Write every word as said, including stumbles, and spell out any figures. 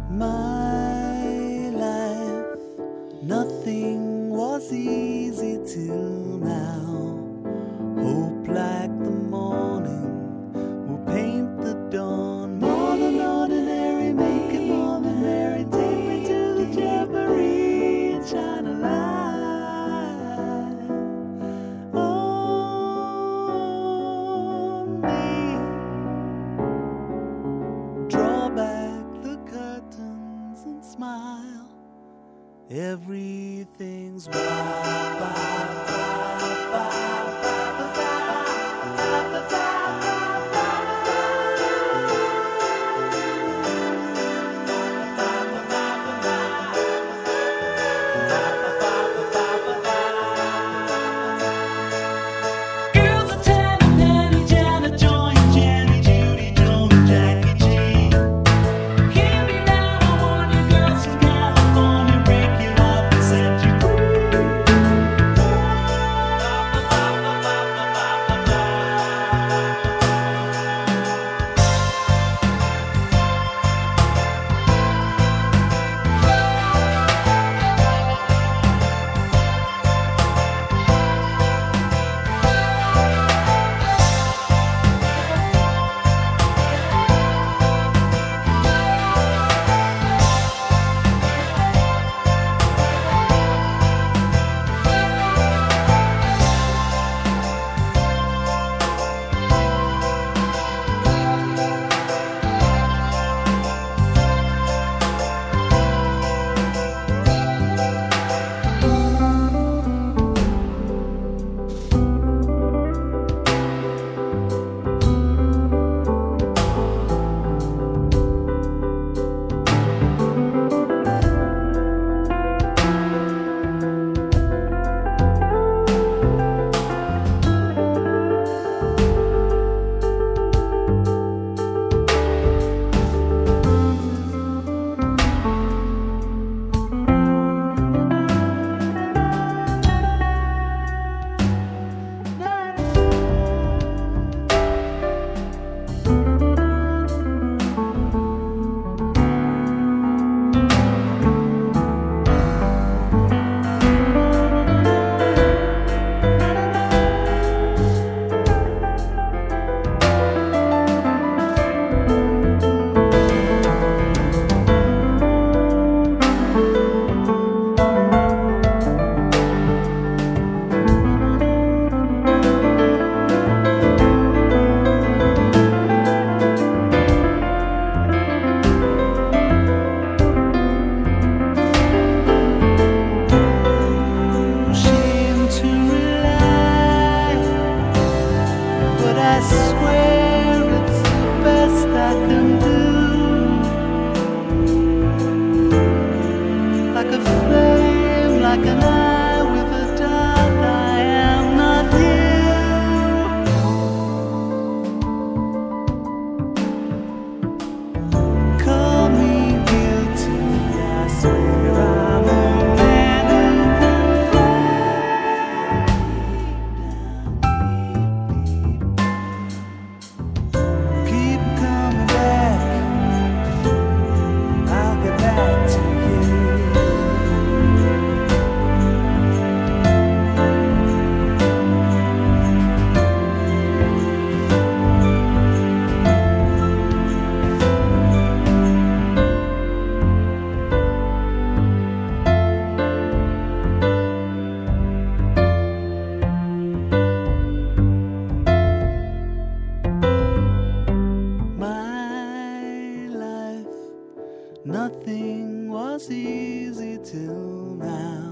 My life, nothing was easy till now. Hope like the morning will paint the dawn. More than ordinary, make it more than merry. Take me to the jamboree and shine a light on me. Draw back the curtains and smile. Everything's wild, wild, wild, wild. I swear it's the best I can do. Like a flame, like an eye with a dart, I am not you. Call me guilty, I swear I'm a man nothing was easy till now.